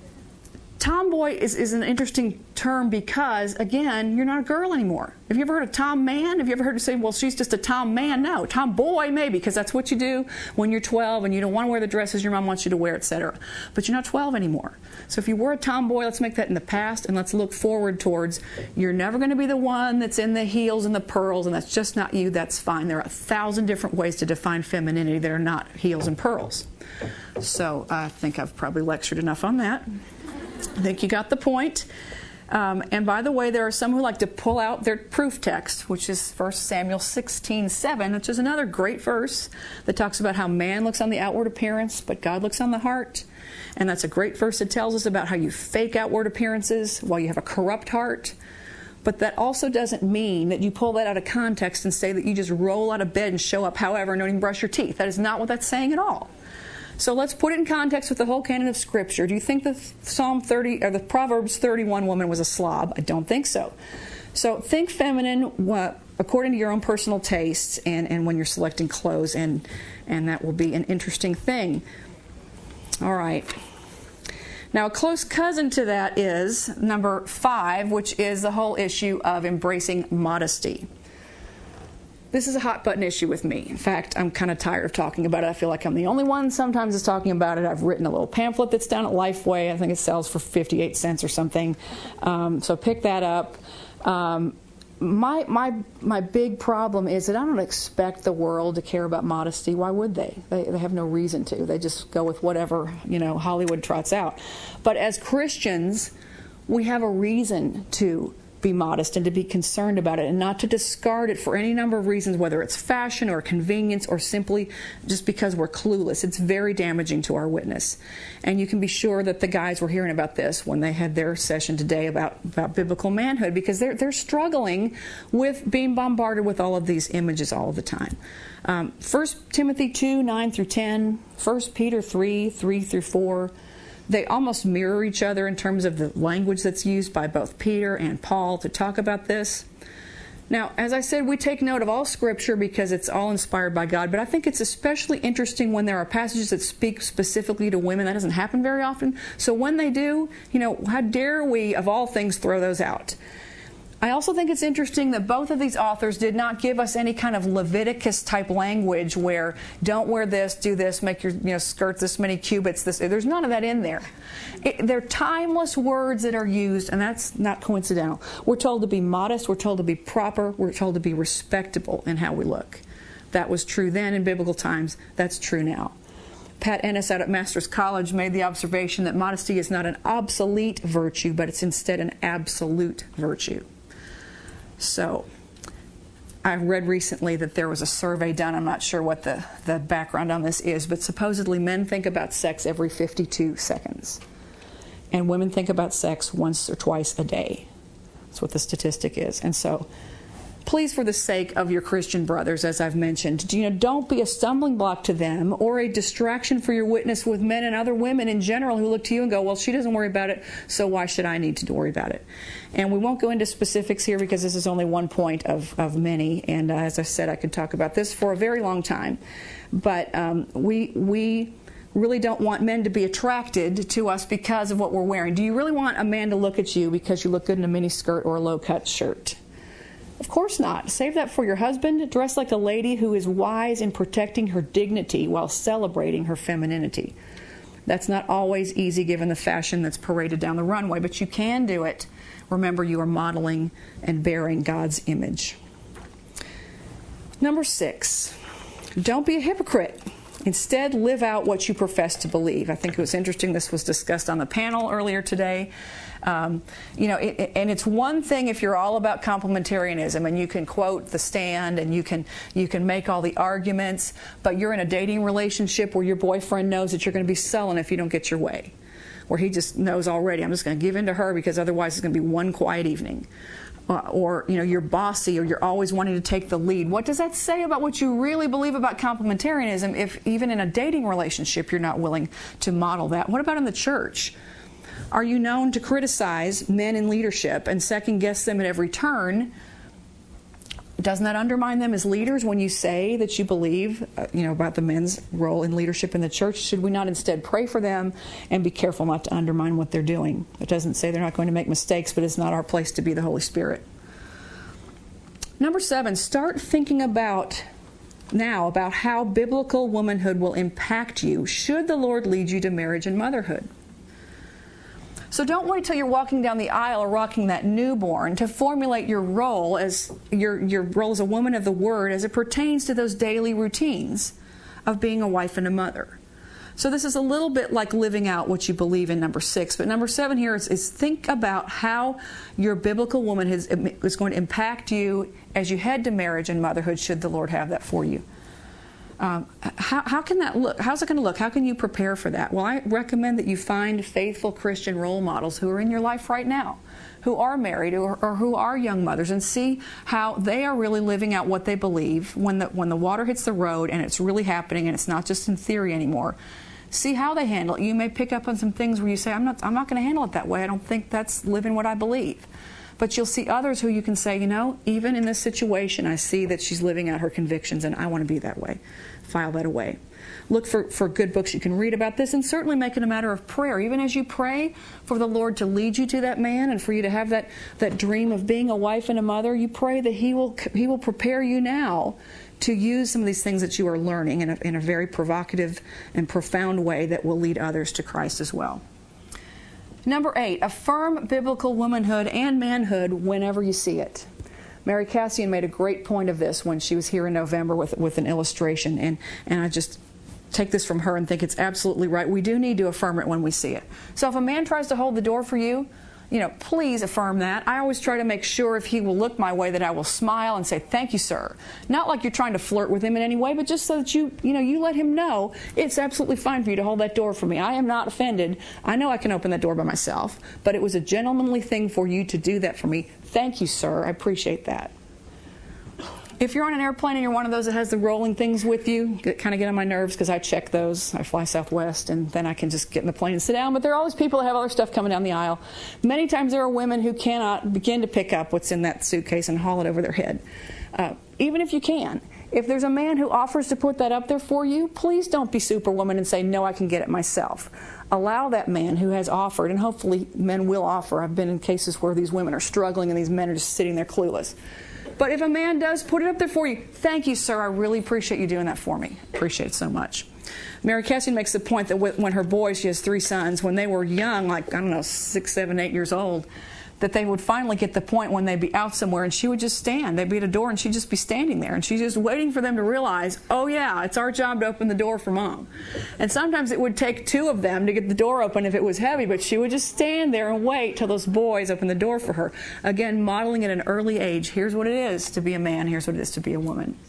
Speaker 1: Tomboy is, is an interesting term because, again, you're not a girl anymore. Have you ever heard of Tom Man? Have you ever heard to say, well, she's just a Tom Man? No, tomboy maybe, because that's what you do when you're twelve and you don't want to wear the dresses your mom wants you to wear, et cetera. But you're not twelve anymore. So if you were a tomboy, let's make that in the past, and let's look forward towards, you're never going to be the one that's in the heels and the pearls, and that's just not you. That's fine. There are a thousand different ways to define femininity that are not heels and pearls. So I think I've probably lectured enough on that. I think you got the point. Um, and by the way, there are some who like to pull out their proof text, which is First Samuel sixteen seven, which is another great verse that talks about how man looks on the outward appearance, but God looks on the heart. And that's a great verse that tells us about how you fake outward appearances while you have a corrupt heart. But that also doesn't mean that you pull that out of context and say that you just roll out of bed and show up however and don't even brush your teeth. That is not what that's saying at all. So let's put it in context with the whole canon of Scripture. Do you think the Psalm thirty or the Proverbs thirty-one woman was a slob? I don't think so. So think feminine uh, according to your own personal tastes and, and when you're selecting clothes, and and that will be an interesting thing. All right. Now, a close cousin to that is number five, which is the whole issue of embracing modesty. This is a hot button issue with me. In fact, I'm kind of tired of talking about it. I feel like I'm the only one sometimes is talking about it. I've written a little pamphlet that's down at Lifeway. I think it sells for fifty-eight cents or something. Um, so pick that up. Um, my my my big problem is that I don't expect the world to care about modesty. Why would they? They, they have no reason to. They just go with whatever, you know, Hollywood trots out. But as Christians, we have a reason to be modest and to be concerned about it, and not to discard it for any number of reasons, whether it's fashion or convenience or simply just because we're clueless. It's very damaging to our witness. And you can be sure that the guys were hearing about this when they had their session today about, about biblical manhood, because they're, they're struggling with being bombarded with all of these images all the time. Um, First Timothy two, nine through ten, First Peter three, three through four, they almost mirror each other in terms of the language that's used by both Peter and Paul to talk about this. Now, as I said, we take note of all Scripture because it's all inspired by God, but I think it's especially interesting when there are passages that speak specifically to women. That doesn't happen very often. So when they do, you know, how dare we, of all things, throw those out? I also think it's interesting that both of these authors did not give us any kind of Leviticus-type language where don't wear this, do this, make your you know skirt this many cubits. This there's none of that in there. It, they're timeless words that are used, and that's not coincidental. We're told to be modest. We're told to be proper. We're told to be respectable in how we look. That was true then in biblical times. That's true now. Pat Ennis out at Masters College made the observation that modesty is not an obsolete virtue, but it's instead an absolute virtue. So, I read recently that there was a survey done. I'm not sure what the, the background on this is, but supposedly men think about sex every fifty-two seconds. And women think about sex once or twice a day. That's what the statistic is. And so, please, for the sake of your Christian brothers, as I've mentioned, you know, don't be a stumbling block to them or a distraction for your witness with men and other women in general who look to you and go, well, she doesn't worry about it, so why should I need to worry about it? And we won't go into specifics here because this is only one point of, of many. And uh, as I said, I could talk about this for a very long time. But um, we we really don't want men to be attracted to us because of what we're wearing. Do you really want a man to look at you because you look good in a mini skirt or a low-cut shirt? Of course not. Save that for your husband. Dress like a lady who is wise in protecting her dignity while celebrating her femininity. That's not always easy given the fashion that's paraded down the runway, but you can do it. Remember, you are modeling and bearing God's image. Number six, don't be a hypocrite. Instead, live out what you profess to believe. I think it was interesting this was discussed on the panel earlier today. Um, you know, it, and it's one thing if you're all about complementarianism and you can quote The Stand and you can you can make all the arguments, but you're in a dating relationship where your boyfriend knows that you're going to be sullen if you don't get your way, where he just knows already, I'm just going to give in to her because otherwise it's going to be one quiet evening. Uh, or, you know, you're bossy or you're always wanting to take the lead. What does that say about what you really believe about complementarianism if even in a dating relationship you're not willing to model that? What about in the church? Are you known to criticize men in leadership and second guess them at every turn? Doesn't that undermine them as leaders when you say that you believe, uh, you know, about the men's role in leadership in the church? Should we not instead pray for them and be careful not to undermine what they're doing? It doesn't say they're not going to make mistakes, but it's not our place to be the Holy Spirit. Number seven, start thinking about now about how biblical womanhood will impact you should the Lord lead you to marriage and motherhood. So don't wait till you're walking down the aisle or rocking that newborn to formulate your role as your your role as a woman of the Word as it pertains to those daily routines of being a wife and a mother. So this is a little bit like living out what you believe in number six. But number seven here is, is think about how your biblical woman is, is going to impact you as you head to marriage and motherhood should the Lord have that for you. Um, how, how can that look? How's it going to look? How can you prepare for that? Well, I recommend that you find faithful Christian role models who are in your life right now, who are married or, or who are young mothers, and see how they are really living out what they believe when the, when the water hits the road and it's really happening and it's not just in theory anymore. See how they handle it. You may pick up on some things where you say, I'm not, I'm not going to handle it that way. I don't think that's living what I believe. But you'll see others who you can say, you know, even in this situation, I see that she's living out her convictions and I want to be that way. File that away. Look for, for good books you can read about this, and certainly make it a matter of prayer. Even as you pray for the Lord to lead you to that man and for you to have that, that dream of being a wife and a mother, you pray that He will He will prepare you now to use some of these things that you are learning in a, in a very provocative and profound way that will lead others to Christ as well. Number eight, affirm biblical womanhood and manhood whenever you see it. Mary Cassian made a great point of this when she was here in November with, with an illustration, and, and I just take this from her and think it's absolutely right. We do need to affirm it when we see it. So if a man tries to hold the door for you, you know, please affirm that. I always try to make sure if he will look my way that I will smile and say, thank you, sir. Not like you're trying to flirt with him in any way, but just so that you, you know, you let him know it's absolutely fine for you to hold that door for me. I am not offended. I know I can open that door by myself, but it was a gentlemanly thing for you to do that for me. Thank you, sir. I appreciate that. if you're on an airplane and you're one of those that has the rolling things with you, that kind of get on my nerves because I check those. I fly Southwest, and then I can just get in the plane and sit down. But there are always people that have other stuff coming down the aisle. Many times there are women who cannot begin to pick up what's in that suitcase and haul it over their head. Uh, even if you can. If there's a man who offers to put that up there for you, please don't be superwoman and say, no, I can get it myself. Allow that man who has offered, and hopefully men will offer. I've been in cases where these women are struggling and these men are just sitting there clueless. But if a man does put it up there for you, thank you, sir. I really appreciate you doing that for me. Appreciate it so much. Mary Cassian makes the point that when her boys, she has three sons, when they were young, like, I don't know, six, seven, eight years old, that they would finally get the point when they'd be out somewhere and she would just stand. They'd be at a door and she'd just be standing there. And she's just waiting for them to realize, oh, yeah, it's our job to open the door for Mom. And sometimes it would take two of them to get the door open if it was heavy, but she would just stand there and wait till those boys opened the door for her. Again, modeling at an early age. Here's what it is to be a man. Here's what it is to be a woman.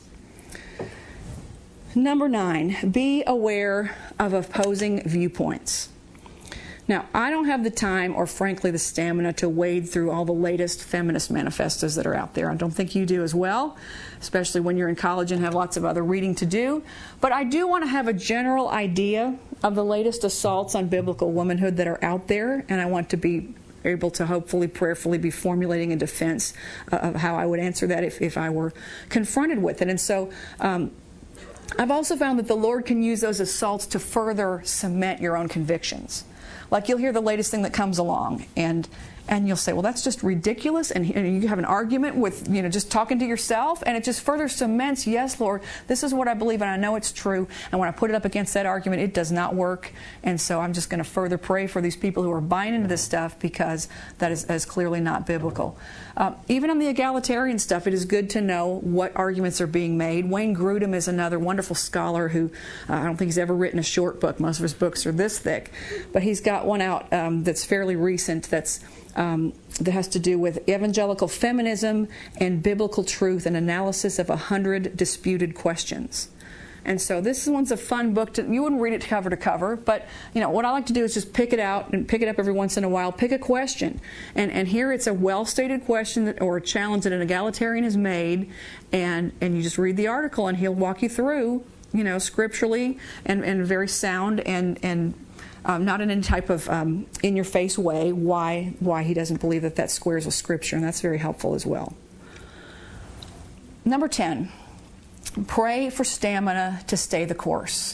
Speaker 1: Number nine, be aware of opposing viewpoints. Now, I don't have the time or, frankly, the stamina to wade through all the latest feminist manifestos that are out there. I don't think you do as well, especially when you're in college and have lots of other reading to do. But I do want to have a general idea of the latest assaults on biblical womanhood that are out there, and I want to be able to hopefully, prayerfully be formulating a defense uh, of how I would answer that if, if I were confronted with it. And so um, I've also found that the Lord can use those assaults to further cement your own convictions. Like you'll hear the latest thing that comes along, and and you'll say, well, that's just ridiculous, and, and you have an argument with, you know, just talking to yourself, and it just further cements, yes, Lord, this is what I believe, and I know it's true, and when I put it up against that argument, it does not work, and so I'm just going to further pray for these people who are buying into this stuff, because that is, is clearly not biblical. Uh, even on the egalitarian stuff, it is good to know what arguments are being made. Wayne Grudem is another wonderful scholar who, uh, I don't think he's ever written a short book. Most of his books are this thick, but he's got one out um, that's fairly recent that's Um, that has to do with evangelical feminism and biblical truth, an analysis of a hundred disputed questions. And so this one's a fun book. To, you wouldn't read it cover to cover, but you know what I like to do is just pick it out and pick it up every once in a while. Pick a question, and and here it's a well-stated question that, or a challenge that an egalitarian has made, and and you just read the article, and he'll walk you through, you know, scripturally and and very sound and and. Um, not in any type of um, in-your-face way, why why he doesn't believe that that squares with Scripture, and that's very helpful as well. Number ten, pray for stamina to stay the course.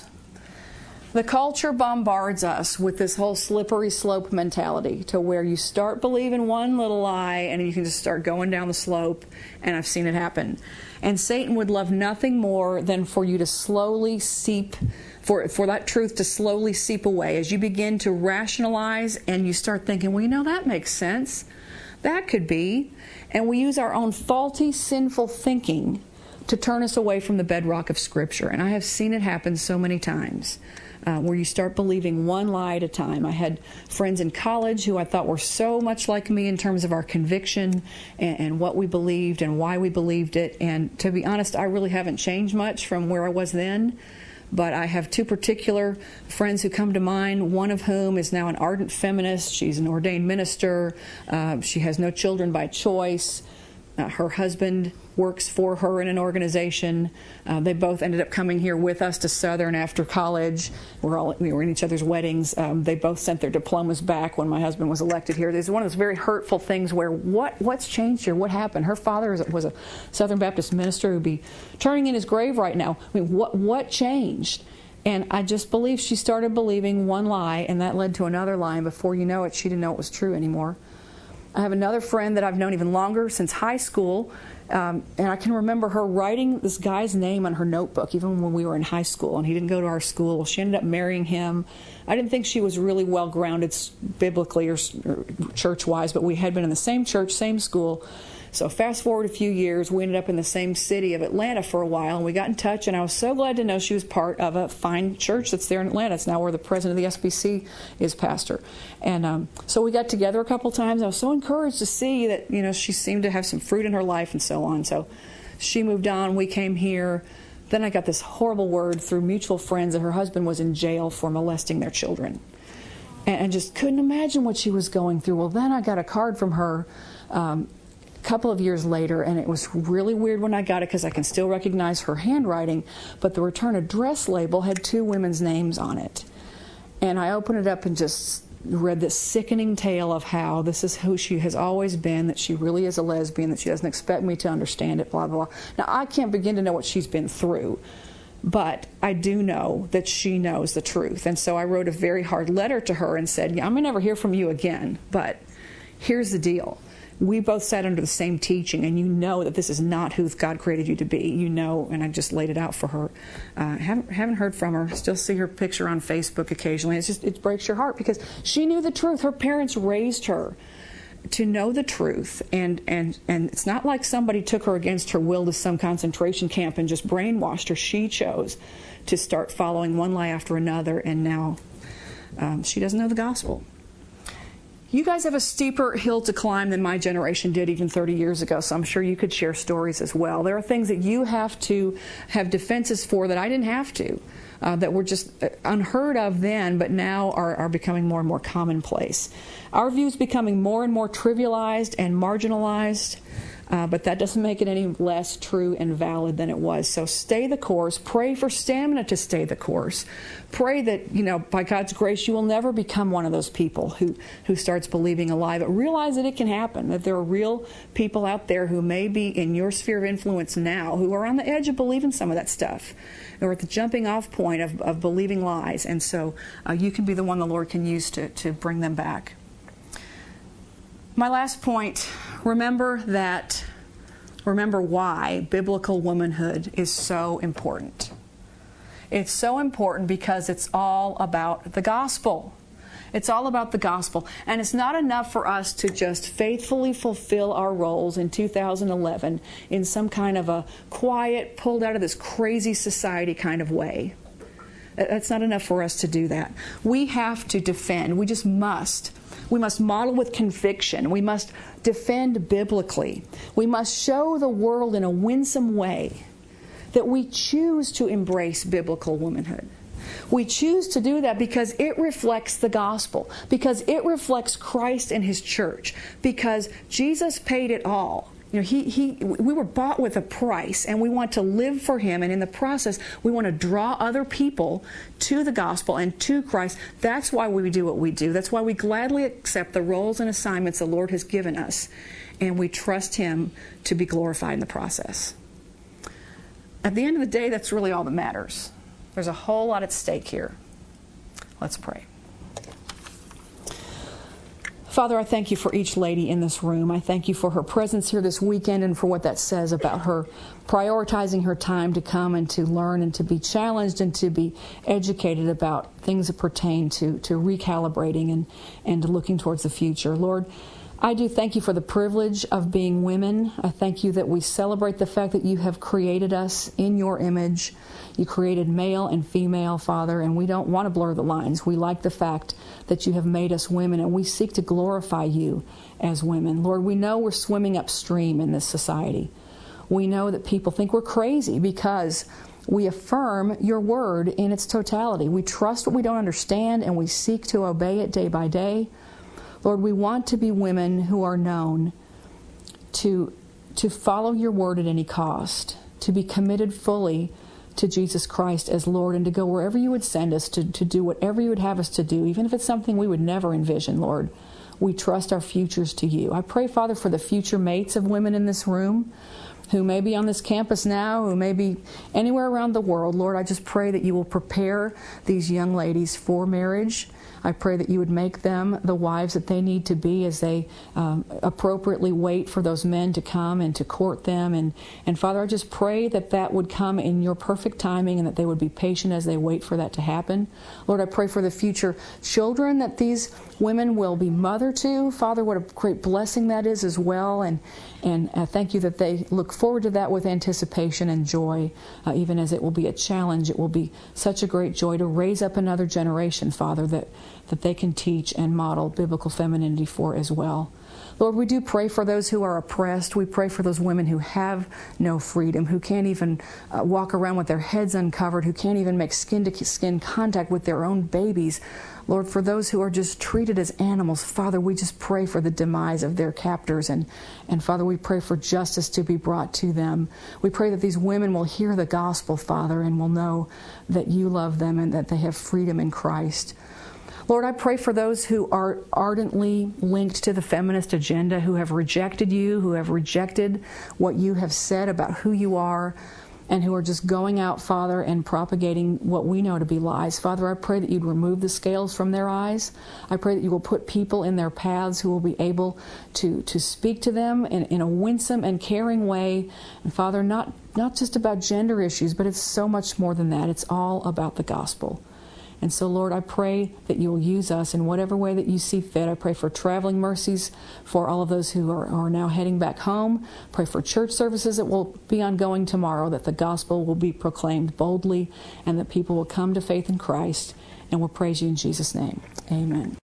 Speaker 1: The culture bombards us with this whole slippery slope mentality to where you start believing one little lie and you can just start going down the slope, and I've seen it happen. And Satan would love nothing more than for you to slowly seep For, for that truth to slowly seep away as you begin to rationalize and you start thinking, well, you know, that makes sense. That could be. And we use our own faulty, sinful thinking to turn us away from the bedrock of Scripture. And I have seen it happen so many times uh, where you start believing one lie at a time. I had friends in college who I thought were so much like me in terms of our conviction and, and what we believed and why we believed it. And to be honest, I really haven't changed much from where I was then. But I have two particular friends who come to mind, one of whom is now an ardent feminist. She's an ordained minister. Uh, she has no children by choice. Uh, her husband works for her in an organization. Uh, they both ended up coming here with us to Southern after college. We're all we were in each other's weddings. Um, they both sent their diplomas back when my husband was elected here. There's one of those very hurtful things where what what's changed here? What happened? Her father was a Southern Baptist minister who'd be turning in his grave right now. I mean, what what changed? And I just believe she started believing one lie, and that led to another lie. And before you know it, she didn't know it was true anymore. I have another friend that I've known even longer, since high school, um, and I can remember her writing this guy's name on her notebook, even when we were in high school, and he didn't go to our school. Well, she ended up marrying him. I didn't think she was really well-grounded biblically or, or church-wise, but we had been in the same church, same school. So fast forward a few years, we ended up in the same city of Atlanta for a while, and we got in touch, and I was so glad to know she was part of a fine church that's there in Atlanta. It's now where the president of the S B C is pastor. And um, so we got together a couple times. I was so encouraged to see that, you know, she seemed to have some fruit in her life and so on. So she moved on. We came here. Then I got this horrible word through mutual friends that her husband was in jail for molesting their children. And, and just couldn't imagine what she was going through. Well, then I got a card from her um, couple of years later, and it was really weird when I got it because I can still recognize her handwriting, but the return address label had two women's names on it. And I opened it up and just read this sickening tale of how this is who she has always been, that she really is a lesbian, that she doesn't expect me to understand it, blah, blah, blah. Now, I can't begin to know what she's been through, but I do know that she knows the truth. And so I wrote a very hard letter to her and said, yeah, I'm going to never hear from you again, but here's the deal. We both sat under the same teaching, and you know that this is not who God created you to be. You know, and I just laid it out for her. Uh, haven't haven't heard from her. Still see her picture on Facebook occasionally. It's just, it breaks your heart because she knew the truth. Her parents raised her to know the truth, and and and it's not like somebody took her against her will to some concentration camp and just brainwashed her. She chose to start following one lie after another, and now um, she doesn't know the gospel. You guys have a steeper hill to climb than my generation did even thirty years ago, so I'm sure you could share stories as well. There are things that you have to have defenses for that I didn't have to, uh, that were just unheard of then, but now are, are becoming more and more commonplace. Our views becoming more and more trivialized and marginalized, uh, but that doesn't make it any less true and valid than it was. So stay the course. Pray for stamina to stay the course. Pray that, you know, by God's grace, you will never become one of those people who, who starts believing a lie. But realize that it can happen, that there are real people out there who may be in your sphere of influence now who are on the edge of believing some of that stuff, or at the jumping off point of, of believing lies. And so uh, you can be the one the Lord can use to, to bring them back. My last point, remember that, remember why biblical womanhood is so important. It's so important because it's all about the gospel. It's all about the gospel. And it's not enough for us to just faithfully fulfill our roles in two thousand eleven in some kind of a quiet, pulled out of this crazy society kind of way. That's not enough for us to do that. We have to defend. We just must. We must model with conviction. We must defend biblically. We must show the world in a winsome way that we choose to embrace biblical womanhood. We choose to do that because it reflects the gospel, because it reflects Christ and His church, because Jesus paid it all. You know, he, he, we were bought with a price, and we want to live for Him, and in the process, we want to draw other people to the gospel and to Christ. That's why we do what we do. That's why we gladly accept the roles and assignments the Lord has given us, and we trust Him to be glorified in the process. At the end of the day, that's really all that matters. There's a whole lot at stake here. Let's pray. Father, I thank You for each lady in this room. I thank You for her presence here this weekend and for what that says about her prioritizing her time to come and to learn and to be challenged and to be educated about things that pertain to, to recalibrating and, and looking towards the future. Lord, I do thank You for the privilege of being women. I thank You that we celebrate the fact that You have created us in Your image. You created male and female, Father, and we don't want to blur the lines. We like the fact that You have made us women, and we seek to glorify You as women. Lord, we know we're swimming upstream in this society. We know that people think we're crazy because we affirm Your word in its totality. We trust what we don't understand, and we seek to obey it day by day. Lord, we want to be women who are known to, to follow Your word at any cost, to be committed fully to Jesus Christ as Lord, and to go wherever You would send us, to, to do whatever You would have us to do, even if it's something we would never envision, Lord. We trust our futures to You. I pray, Father, for the future mates of women in this room who may be on this campus now, who may be anywhere around the world. Lord, I just pray that You will prepare these young ladies for marriage. I pray that You would make them the wives that they need to be as they um, appropriately wait for those men to come and to court them. And, and Father, I just pray that that would come in Your perfect timing and that they would be patient as they wait for that to happen. Lord, I pray for the future children that these women will be mother to. Father, what a great blessing that is as well. And, and I thank You that they look forward to that with anticipation and joy, uh, even as it will be a challenge. It will be such a great joy to raise up another generation, Father, that that they can teach and model biblical femininity for as well. Lord, we do pray for those who are oppressed. We pray for those women who have no freedom, who can't even uh, walk around with their heads uncovered, who can't even make skin-to-skin contact with their own babies.
Speaker 2: Lord, for those who are just treated as animals, Father, we just pray for the demise of their captors. And, and Father, we pray for justice to be brought to them. We pray that these women will hear the gospel, Father, and will know that you love them and that they have freedom in Christ. Lord, I pray for those who are ardently linked to the feminist agenda, who have rejected you, who have rejected what you have said about who you are, and who are just going out, Father, and propagating what we know to be lies. Father, I pray that you'd remove the scales from their eyes. I pray that you will put people in their paths who will be able to, to speak to them in, in a winsome and caring way. And Father, not, not just about gender issues, but it's so much more than that. It's all about the gospel. And so, Lord, I pray that you will use us in whatever way that you see fit. I pray for traveling mercies for all of those who are, are now heading back home. Pray for church services that will be ongoing tomorrow, that the gospel will be proclaimed boldly and that people will come to faith in Christ. And we'll praise you in Jesus' name. Amen.